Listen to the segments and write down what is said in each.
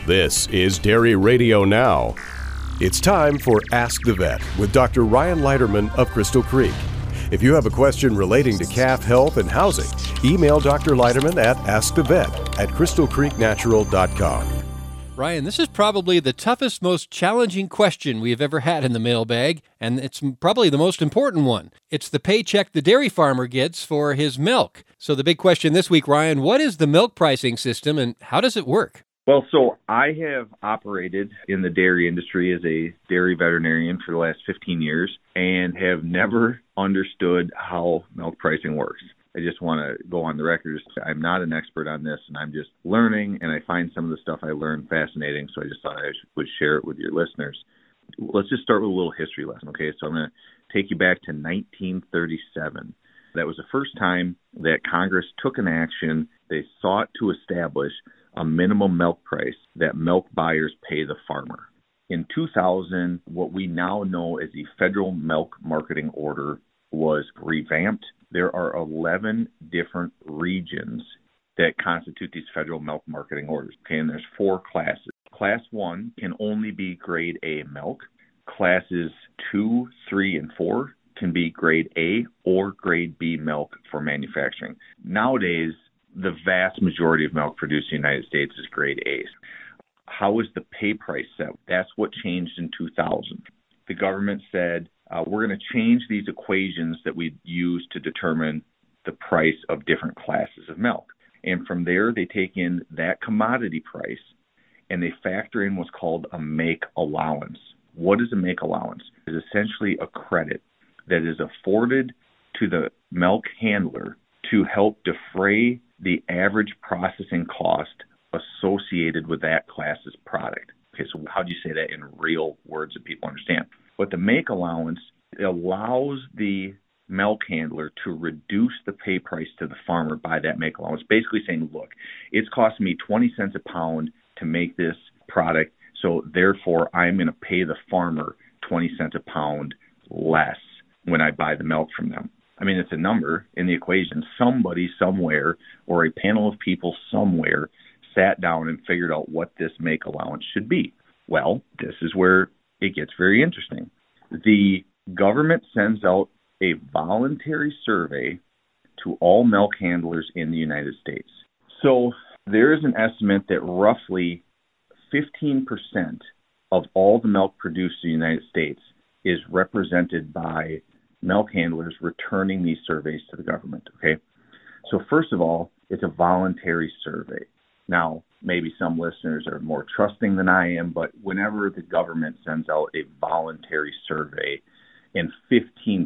This is Dairy Radio Now. It's time for Ask the Vet with Dr. Ryan Leiterman of Crystal Creek. If you have a question relating to calf health and housing, email Dr. Leiterman at askthevet@crystalcreeknatural.com. Ryan, this is probably the toughest, most challenging question we've ever had in the mailbag, and it's probably the most important one. It's the paycheck the dairy farmer gets for his milk. So the big question this week, Ryan, what is the milk pricing system and how does it work? Well, so I have operated in the dairy industry as a dairy veterinarian for the last 15 years and have never understood how milk pricing works. I just want to go on the record. I'm not an expert on this, and I'm just learning, and I find some of the stuff I learned fascinating, so I just thought I would share it with your listeners. Let's just start with a little history lesson, okay? So I'm going to take you back to 1937. That was the first time that Congress took an action. They sought to establish a minimum milk price that milk buyers pay the farmer. In 2000, what we now know as the Federal Milk Marketing Order was revamped. There are 11 different regions that constitute these federal milk marketing orders. Okay, and there's 4 classes. Class 1 can only be grade A milk. Classes 2, 3, and 4 can be grade A or grade B milk for manufacturing. Nowadays, the vast majority of milk produced in the United States is grade A. How is the pay price set? That's what changed in 2000. The government said, we're going to change these equations that we use to determine the price of different classes of milk. And from there, they take in that commodity price and they factor in what's called a make allowance. What is a make allowance? It's essentially a credit that is afforded to the milk handler to help defray the average processing cost associated with that class's product. Okay, so how do you say that in real words that people understand? But the make allowance allows the milk handler to reduce the pay price to the farmer by that make allowance, basically saying, look, it's costing me 20 cents a pound to make this product, so therefore I'm going to pay the farmer 20 cents a pound less when I buy the milk from them. I mean, it's a number in the equation. Somebody somewhere or a panel of people somewhere sat down and figured out what this make allowance should be. Well, this is where it gets very interesting. The government sends out a voluntary survey to all milk handlers in the United States. So there is an estimate that roughly 15% of all the milk produced in the United States is represented by milk handlers returning these surveys to the government, okay? So first of all, it's a voluntary survey. Now, maybe some listeners are more trusting than I am, but whenever the government sends out a voluntary survey and 15%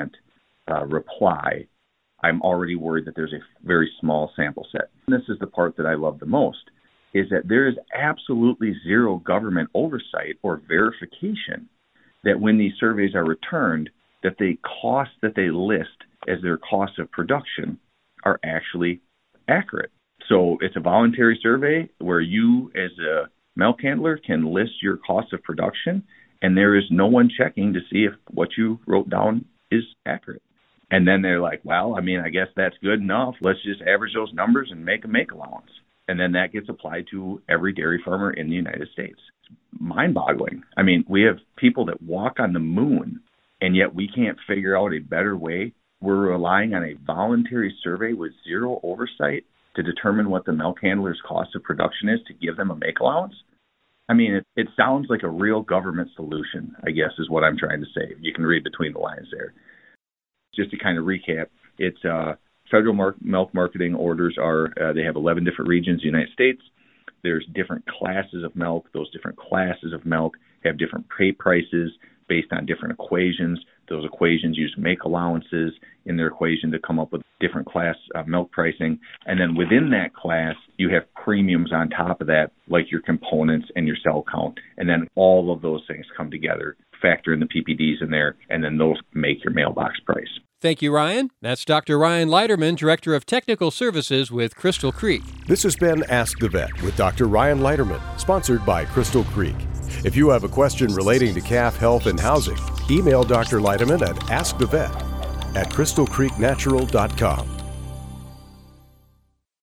reply, I'm already worried that there's a very small sample set. And this is the part that I love the most, is that there is absolutely zero government oversight or verification that when these surveys are returned, that the costs that they list as their cost of production are actually accurate. So it's a voluntary survey where you as a milk handler can list your cost of production, and there is no one checking to see if what you wrote down is accurate. And then they're like, well, I mean, I guess that's good enough. Let's just average those numbers and make a make allowance. And then that gets applied to every dairy farmer in the United States. It's mind-boggling. I mean, we have people that walk on the moon, and yet we can't figure out a better way. We're relying on a voluntary survey with zero oversight to determine what the milk handler's cost of production is to give them a make allowance. I mean, it sounds like a real government solution, I guess, is what I'm trying to say. You can read between the lines there. Just to kind of recap, it's federal milk marketing orders are, they have 11 different regions in the United States. There's different classes of milk. Those different classes of milk have different pay prices based on different equations. Those equations use make allowances in their equation to come up with different class milk pricing. And then within that class, you have premiums on top of that, like your components and your cell count. And then all of those things come together, factor in the PPDs in there, and then those make your mailbox price. Thank you, Ryan. That's Dr. Ryan Leiterman, Director of Technical Services with Crystal Creek. This has been Ask the Vet with Dr. Ryan Leiterman, sponsored by Crystal Creek. If you have a question relating to calf health and housing, email Dr. Leiterman at askthevet@crystalcreeknatural.com.